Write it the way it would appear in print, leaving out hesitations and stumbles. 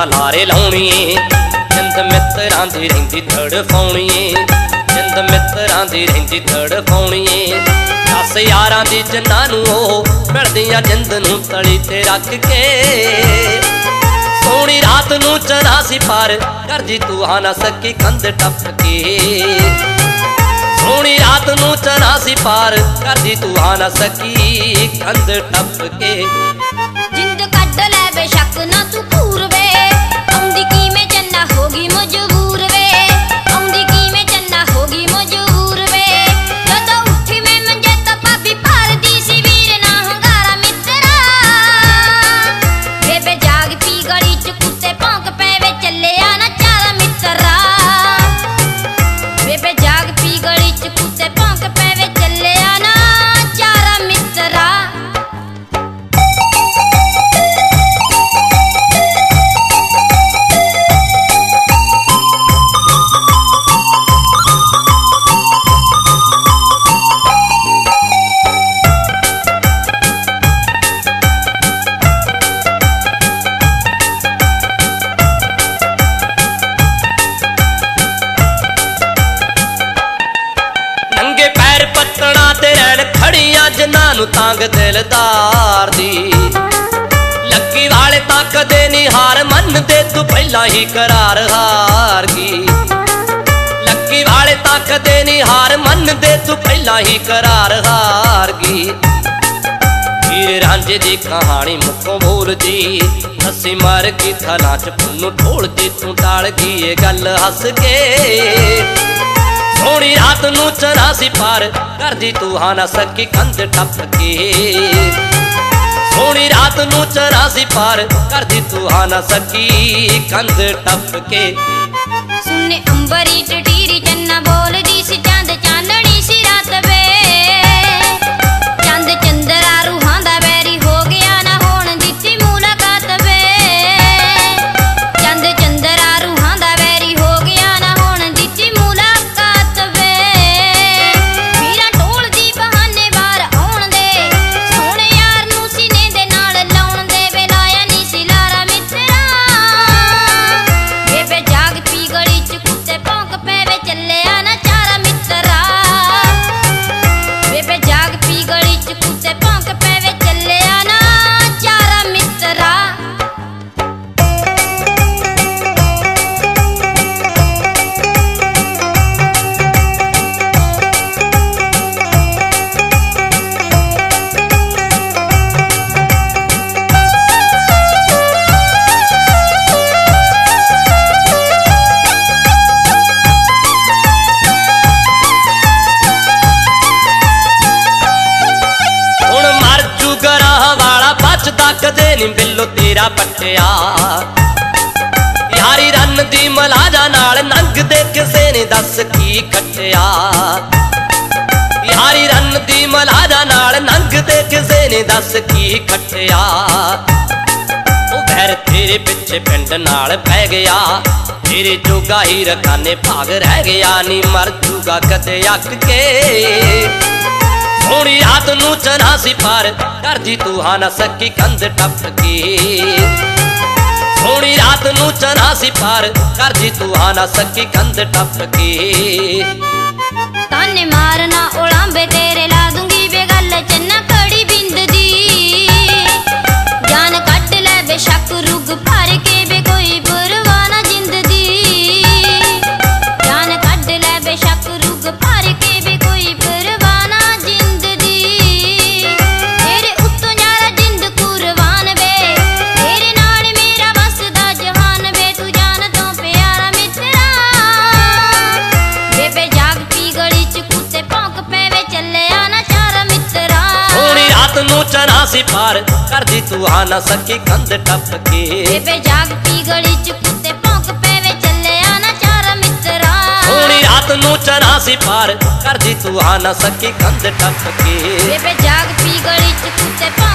ਨਾ ਲਾਰੇ ਲਾਉਣੀਏ ਜਿੰਦ ਮਿੱਤਰਾਂ ਦੀ ਰਹਿੰਦੀ ਤੜਫਾਉਣੀਏ ਜਿੰਦ ਮਿੱਤਰਾਂ ਦੀ ਰਹਿੰਦੀ ਤੜਫਾਉਣੀਏ 10 ਯਾਰਾਂ ਦੀ ਜਿੰਨਾਂ ਨੂੰ ਉਹ ਮਿਲਦੀਆਂ ਜਿੰਦ ਨੂੰ ਤਲੀ ਤੇ ਰੱਖ ਕੇ ਸੋਹਣੀ ਰਾਤ ਨੂੰ ਚਨਾ ਸੀ ਪਾਰ ਕਰਦੀ ਤੂੰ ਆ ਨਾ ਸਕੀ ਕੰਧ ਟੱਪ ਕੇ ਸੋਹਣੀ ਰਾਤ ਨੂੰ ਚਨਾ ਸੀ ਪਾਰ ਕਰਦੀ ਤੂੰ ਆ ਨਾ ਸਕੀ ਕੰਧ ਟੱਪ ਕੇ ਜਿੰਦ ਕੱਢ ਲੈ ਬੇਸ਼ੱਕ ਨਾ ਤੂੰ ਘੂਰ ਵੇ ਆਉਂਦੀ ਕਿਵੇਂ ਚੰਨਾ ਹੋ ਗਈ ਮਜਬੂਰ ਵੇ ਆਉਂਦੀ ਕਿਵੇਂ ਚੰਨਾ ਹੋ ਗਈ ਮਜਬੂਰ ਵੇ ਜਦੋਂ ਉੱਠੀ ਮੈਂ ਮੰਜੇ ਤੋਂ ਭਾਬੀ ਭਰਦੀ ਸੀ ਵੀਰ ਨਾ ਹੰਗਾਰਾ ਮਿੱਤਰਾ ਬੇਬੇ ਜਾਗ ਪੀ ਗਲੀ ਚ ਕੁੱਤੇ ਭੌਂਕ ਪਏ ਚੱਲਿਆ ਨਾ ਚਾਰਾ ਮਿੱਤਰਾ ਬੇਬੇ ਜਾਗ ਪੀ ਗਲੀ ਚ ਕੁੱਤੇ ਭੌਂਕ ਪਏ ਚੱਲਿਆ ਨਾ ਚਾਰਾ ਮਿੱਤਰਾ ਖੜੀਆਂ ਜਿਨ੍ਹਾਂ ਨੂੰ ਤੰਗ ਦਿਲਦਾਰ ਦੀ ਲੱਕੀ ਵਾਲੇ ਤਾਂ ਕਦੇ ਨਹੀਂ ਹਾਰ ਮੰਨਦੇ ਤੂੰ ਪਹਿਲਾਂ ਹੀ ਕਰਾਰ ਹਾਰ ਗਈ ਲੱਕੀ ਵਾਲੇ ਤਾਂ ਕਦੇ ਨਹੀਂ ਹਾਰ ਮੰਨਦੇ ਤੂੰ ਪਹਿਲਾਂ ਹੀ ਕਰਾਰ ਹਾਰ ਗਈ ਹੀਰ ਰਾਂਝੇ ਦੀ ਕਹਾਣੀ ਮੁੱਖੋਂ ਬੋਲਦੀ ਹੱਸੀ ਮਾਰ ਕੇ ਥਾਲਾਂ ਚ ਪੁੰਨੂੰ ਢੋਲਦੀ ਤੂੰ ਟਾਲ ਗਈ ਇਹ ਗੱਲ ਹੱਸ ਕੇ ਸੋਹਣੀ ਰਾਤ ਨੂੰ ਚਨਾ ਸੀ ਪਾਰ ਕਰਦੀ ਤੂੰ ਆ ਨਾ ਸਕੀ ਕੰਧ ਟੱਪ ਕੇ ਸੋਹਣੀ ਰਾਤ ਨੂੰ ਚਨਾ ਸੀ ਪਾਰ ਕਰਦੀ ਤੂੰ ਆ ਨਾ ਸਕੀ ਕੰਧ ਟੱਪ ਕੇ ਸੁਣੇ ਅੰਬਰੀ ਟਟੀਰੀ ਚੰਨਾ ਬੋਲਦੀ ਸੀ ਚੰਦ ਚਾਨਣੀ ਸੀ ਰਾਤ ਵੇ ਚੰਦ ਚੰਦਰਾ ਰੂਹਾਂ ਦਾ ਵੈਰੀ ਹੋ ਗਿਆ ਨਾ ਹੋਣ ਦਿੱਤੀ ਮੁਲਾਕਾਤ ਵੇ ਚੰਦ ਚੰਦਰਾ ਰੂਹਾਂ ਦਾ ਵੈਰੀ ਹੋ ਗਿਆ ਨਾ ਹੋਣ ਦਿੱਤੀ ਮੁਲਾਕਾਤ ਵੇ ਵੀਰਾਂ ਢੋਲਦੀ ਬਹਾਨੇ ਬਾਹਰ ਆਉਣ ਦੇ ਸੋਹਣੇ ਯਾਰ ਨੂੰ ਸੀਨੇ ਦੇ ਨਾਲ ਲਾਉਣ ਦੇ ਵੇ ਲਾਇਆ ਨੀ ਸੀ ਲਾਰਾ ਮਿੱਤਰਾ ਬੇਬੇ ਜਾਗ ਪੀ ਗਲੀ ਚ ਕੁੱਤੇ ਭੌਂਕ ਪਏ ਚੱਲਿਆ ਨਾ ਚਾਰਾ ਮਿੱਤਰਾ ਬੇਬੇ ਜਾਗ ਪੀ ਗਲੀ ਚ ਕੁੱਤੇ ਭੌਂਕ ਪਏ ਚੱਲਿਆ ਨਾ ਚਾਰਾ ਮਿੱਤਰਾ ਹੁਣ ਮਰ ਜੂ ਗਰਾਂ ਵਾਲਾ ਬਚਦਾ ਕਦੇ ਨੀ ਬਿੱਲੋ ਤੇਰਾ ਪੱਟਿਆ ਯਾਰੀ ਰੰਨ ਦੀ ਮਲਾਜਾ ਨਾਲ ਨੰਗਦੇ ਕਿਸੇ ਨੇ ਦੱਸ ਕੀ ਖੱਟਿਆ ਯਾਰੀ ਰੰਨ ਦੀ ਮਲਾਜਾ ਨਾਲ ਨੰਗਦੇ ਕਿਸੇ ਨੇ ਦੱਸ ਕੀ ਖੱਟਿਆ ਉਹ ਵੈਰ ਤੇਰੇ ਪਿੱਛੇ ਪਿੰਡ ਨਾਲ ਪੈ ਗਿਆ ਤੇਰੇ ਜੋਗਾ ਹੀ ਰਕਾਨੇ ਭਾਗ ਰਹਿ ਗਿਆ ਨੀ ਮਰ ਜੂਗਾ ਕਦੇ ਅੱਕ ਕੇ ਸੋਹਣੀ ਰਾਤ ਨੂੰ ਚਨਾ ਸੀ ਪਾਰ ਕਰਦੀ ਤੂੰ ਆ ਨਾ ਸਕੀ ਕੰਧ ਟੱਪ ਕੇ ਸੋਹਣੀ ਰਾਤ ਨੂੰ ਚਨਾ ਸੀ ਪਾਰ ਕਰਦੀ ਤੂੰ ਆ ਨਾ ਸਕੀ ਕੰਧ ਟੱਪ ਕੇ ਤਾਨੇ ਮਾਰਨਾ ਉਲਾਂਬੇ ਤੇਰੇ ਲਾ ਦੂੰਗੀ ਵੇ ਗੱਲ ਚੰਨਾ ਕੜੀ ਬਿੰਦ ਦੀ ਜਾਨ ਕੱਢ ਲੈ ਬੇਸ਼ੱਕ ਰੁਗ ਭਰ ਕੇ ਵੇ ਕੋਈ ਪਰਵਾਹ ਨਾ ਜਿੰਦ ਦੀ ਜਾਨ ਕੱਢ ਲੈ ਬੇਸ਼ੱਕ ਰੁਗ ਭਰ ਕੇ ਵੇ ਕੋਈ ਪਰਵਾਹ ਨਾ ਜਿੰਦ ਦੀ ਤੇਰੇ ਉੱਤੋਂ ਯਾਰਾ ਜਿੰਦ ਕੁਰਬਾਨ ਵੇ ਤੇਰੇ ਨਾਲ ਮੇਰਾ ਵਸਦਾ ਜਹਾਨ ਵੇ ਤੂੰ ਜਾਨ ਤੋਂ ਪਿਆਰਾ ਮਿੱਤਰਾ ਬੇਬੇ ਜਾਗ ਪੀ ਗਲੀ ਚ ਕੁੱਤੇ ਭੌਂਕ ਪਏ ਚੱਲਿਆ ਨਾ ਚਾਰਾ ਮਿੱਤਰਾ ਸੋਹਣੀ ਰਾਤ ਨੂੰ ਚਨਾ ਸੀ ਪਾਰ ਕਰਦੀ ਤੂੰ ਆ ਨਾ ਸਕੀ ਕੰਧ ਟੱਪ ਕੇ ਬੇਬੇ ਜਾਗ ਪੀ ਗਲੀ ਚ ਕੁੱਤੇ ਭੌਂਕ ਪਏ ਚੱਲਿਆ ਨਾ ਚਾਰਾ ਮਿੱਤਰਾ ਸੋਹਣੀ ਰਾਤ ਨੂੰ ਚਨਾ ਸੀ ਪਾਰ ਕਰਦੀ ਤੂੰ ਆ ਨਾ ਸਕੀ ਕੰਧ ਟੱਪ ਕੇ ਬੇਬੇ ਜਾਗ ਪੀ ਗਲੀ ਚ ਕੁੱਤੇ ਭੌਂਕ